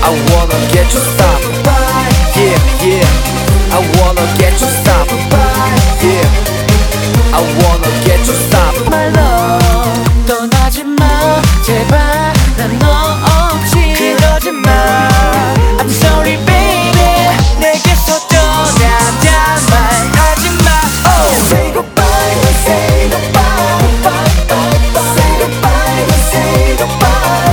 I wanna get you stop. Yeah, yeah. I wanna get you stop. Yeah. I wanna get you stop. My love 떠나지 마 제발 난 너 없이 그러지 마 I'm sorry baby 내게서 떠나자 말하지 마 oh. Say goodbye, say goodbye, say goodbye, say goodbye.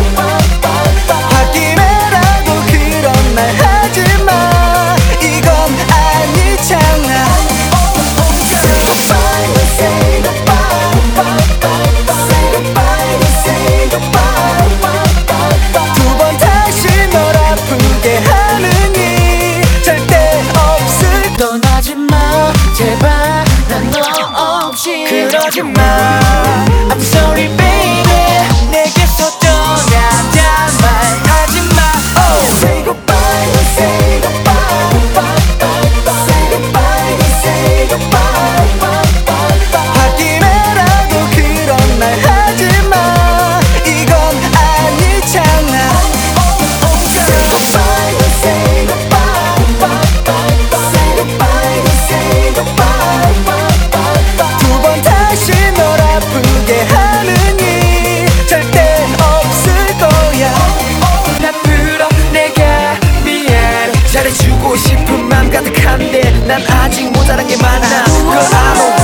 홧김에라도 그런 말 하지 마 이건 아니잖아 Say goodbye, say goodbye, say goodbye, say goodbye. 두 번 다시 널 아프게 하는 일 절대 없을 떠나지 마 제발 난 너 없이 그러지 마 I'm sorry baby 내게서 떠나자 말하지 마 oh. Say goodbye, say goodbye, say goodbye, say goodbye. 홧김에라도 그런 말 하지 마 이건 아니잖아 Say goodbye, say goodbye, say goodbye, say goodbye. 두 번 다시 널 아프게 하는 일 절대 없을 거야 나 불어 내가 미안 잘해주고 싶은 맘 가득한데 난 아직 모자란 게 많아 그걸 알아